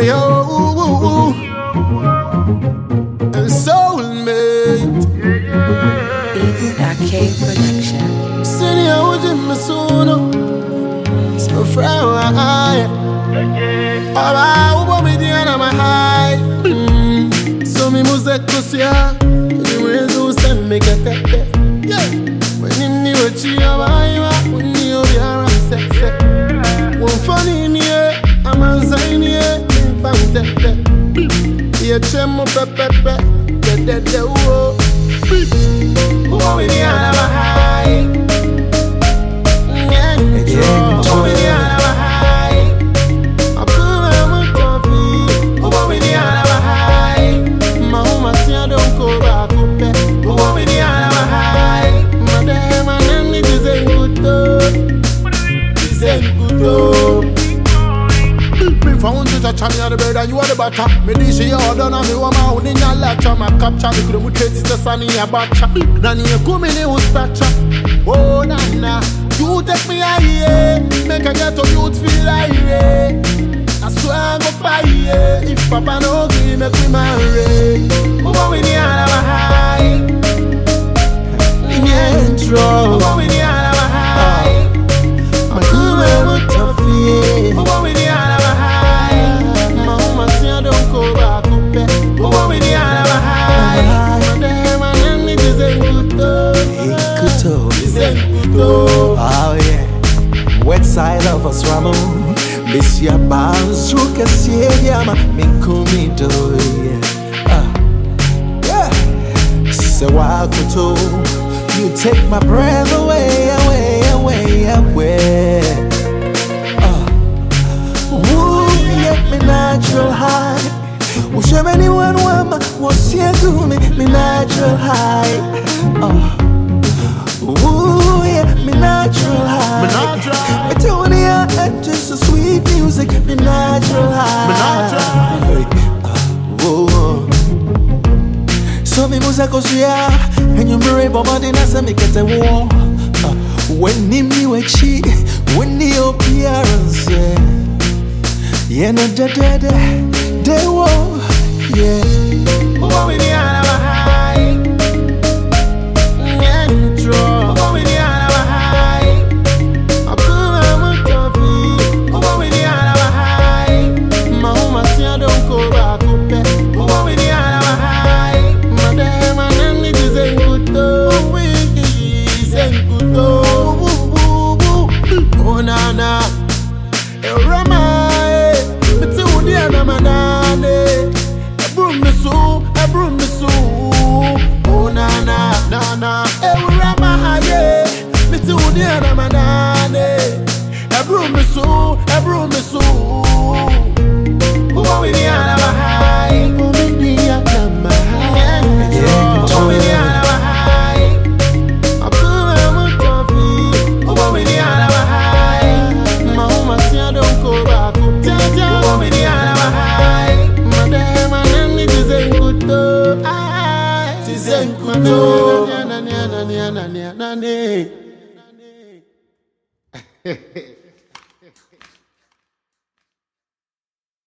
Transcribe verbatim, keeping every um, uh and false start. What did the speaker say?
yo, and soulmate. Beats Arcade Production. City, I was in my sono. So far, I am with the end of my high. So, me music to see ya. You will do some make a tete. Yeah, when you knew what you are, when you are sex. One funny in here, I'm a zany here. Yeah, chemo pepe pepe, de de de wo. Oh, we need a high. Yeah, oh, we need a high. I put my coffee. Oh, we need a high. My home, I see I don't go back. Oh, we need a high. My damn, my name is a good dog. It's a good dog. Found you touch me on the bird and you are the butter. Me dish you all done and me want my own in your lecture. My capture me could move it to sunny a batcha. Nani you come in the stature. Oh nana, you take me high, make a get to youth feel like I swear I'm go buy if Papa no give make me marry. Oh we need a high. In the intro. Oh we need a high. I'm cool with toffee. Oh we need a oh yeah, wet side of us Ramon. Miss ya bounce through Cassiama, Minkumi do yeah. Yeah, so I could tell you take my breath away, away, away, away. Uh, ooh, yeah, me natural high. Wish anyone was here to me, me natural high. Uh, Ooh, yeah, me natural high. Me natural. Me tell you, yeah, just a sweet music. Me natural high. Me natural. Uh, oh. So me music goes yeah, and you marry Boba then I say me get a war. Uh, when him me we cheat, when the appearance, yeah, yeah, no da da da, they war, yeah. Oh, we need a high. Hey, hey.